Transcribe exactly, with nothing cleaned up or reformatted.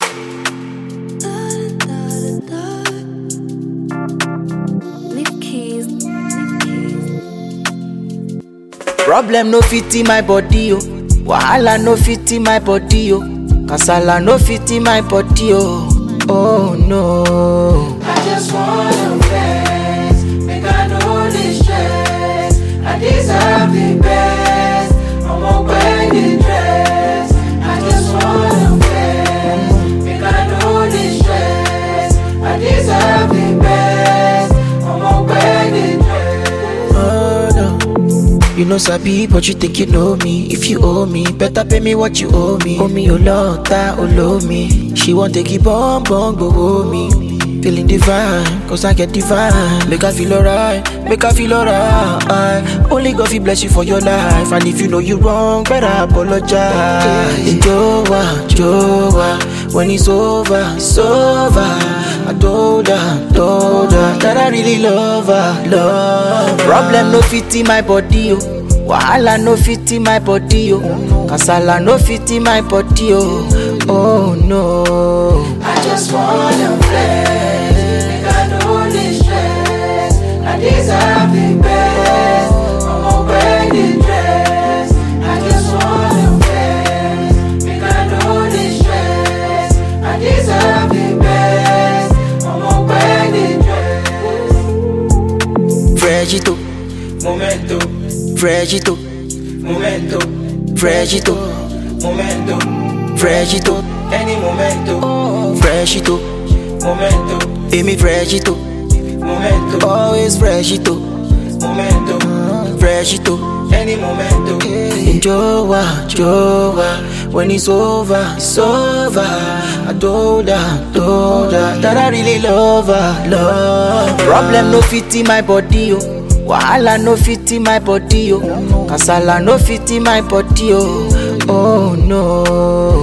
Problem no fit in my body, oh. Wahala no fit in my body, oh. Kasala no fit in my body, oh. Oh no. I just wanna flex, make I know this stress. I deserve the best. I'm a wedding dress. I just wanna flex, make I know this stress. I deserve the best. I'm a wedding dress. Oh no. You know sabi, but you think you know me. If you owe me, better pay me what you owe me. Owe me, oh Lord, that oh love me. She want to keep on, on, go hold me. Feeling divine, cause I get divine. Make her feel alright, make her feel alright. Only God will bless you for your life. And if you know you wrong, better apologize. Joa, Joa, when it's over, it's over. I told her, told her that I really love her, love her. Problem no fit in my body, oh. Wahala no fit in my body, oh. Kasala no fit in my body, oh. Oh no. I just wanna flex, make I know this stress. I deserve the best. I'm a wedding dress. I just wanna flex, make I know this stress. I deserve the best. I'm a wedding dress. Fregito, Momento, fregito, momento, fregito, momento, fregito, any momento, fregito. momento, Amy fregito, momento, always fregito, momento, fregito. any momento. Joa, Joa, when it's over, it's over. I told her, told her that I really love her, love her. Problem no fit in my body, oh. Wahala no fit in my body, oh. Kasala no fit in my body, oh. Oh no.